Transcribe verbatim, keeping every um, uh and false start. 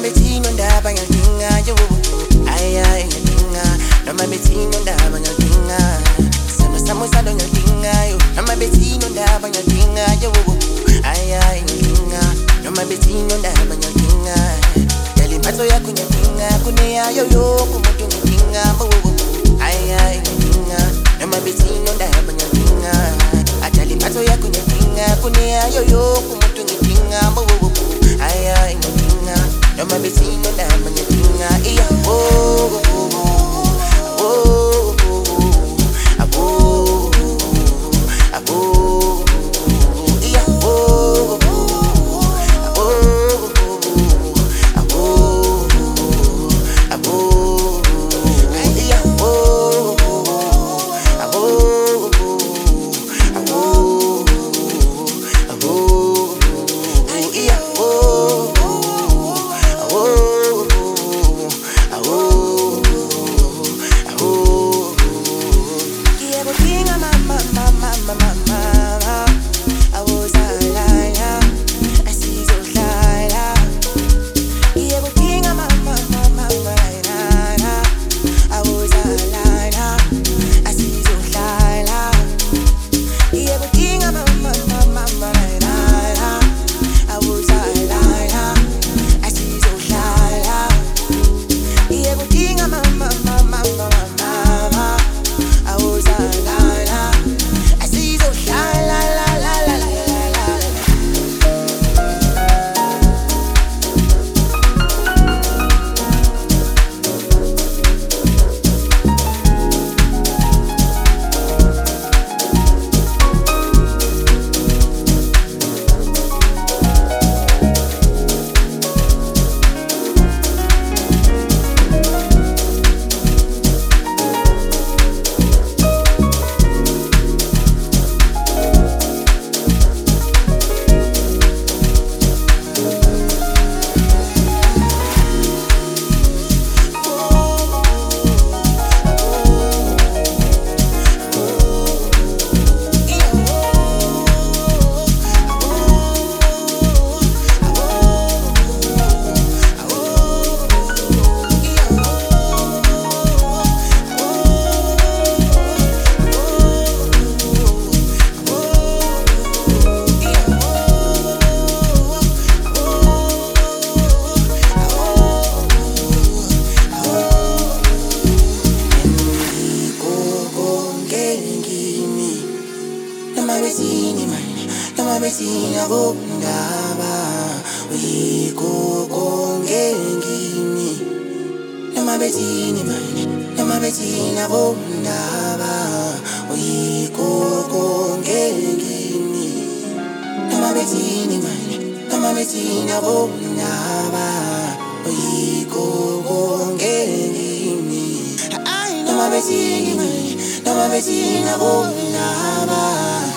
betino ndaba ngiyadinga yo. Ay ay ngiyadinga. Noma betino ndaba ngiyadinga. Sama sama salo ngiyadinga yo. Noma betino ndaba ngiyadinga yo. Ay ay ngiyadinga. Noma betino ndaba ngiyadinga. Yali mphatho yakho ngiyadinga. Kuneyayo yo kumuntu ngiyadinga. Ay ay ngiyadinga. Noma betino ndaba ngiyadinga. Atali mphatho yakho ngiyadinga. Kuneyayo yo kumuntu ngiyadinga. Ay ay ngiyadinga. Noma betino ndaba ngiyadinga. Iya oh oh oh abo abo iya oh abo abo abo iya oh abo abo abo iya oh Noma betina bondaba uyiko konke ngimi. Noma betini mine, noma betina bondaba uyiko konke ngimi. Noma betini mine, noma betina bondaba uyiko konke ngimi. Noma betini mine, noma betina bondaba